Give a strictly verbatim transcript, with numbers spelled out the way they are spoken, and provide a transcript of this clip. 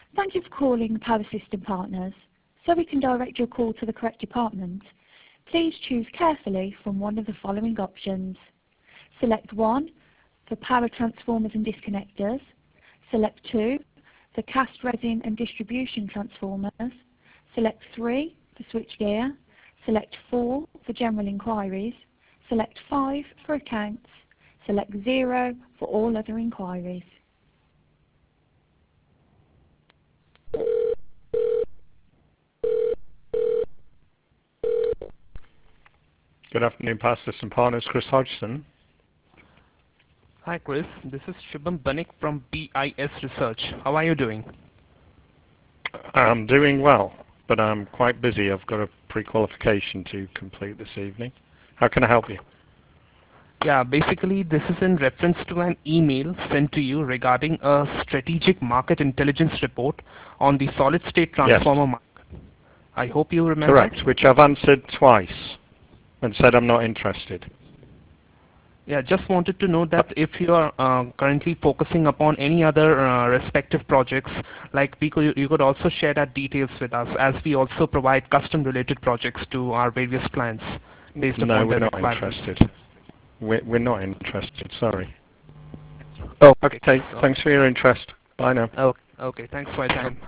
Thank you for calling Power System Partners. So we can direct your call to the correct department, please choose carefully from one of the following options. Select one for power transformers and disconnectors. Select two for cast resin and distribution transformers. Select three for switchgear. Select four for general inquiries. Select five for accounts. Select zero for all other inquiries. Good afternoon, Power System Partners. Chris Hodgson. Hi Chris, this is Shubham Banik from B I S Research. How are you doing? I'm doing well, but I'm quite busy. I've got a pre-qualification to complete this evening. How can I help you? Yeah, basically this is in reference to an email sent to you regarding a strategic market intelligence report on the solid state transformer Yes. market. I hope you remember. Correct, which I've answered twice and said I'm not interested. Yeah, just wanted to know that if you are uh, currently focusing upon any other uh, respective projects, like we could, you could also share that details with us, as we also provide custom related projects to our various clients based No, upon we're their not requirements. interested. We're, we're not interested, sorry. Oh, Okay, thanks for your interest. Bye now. okay, okay, thanks for your time.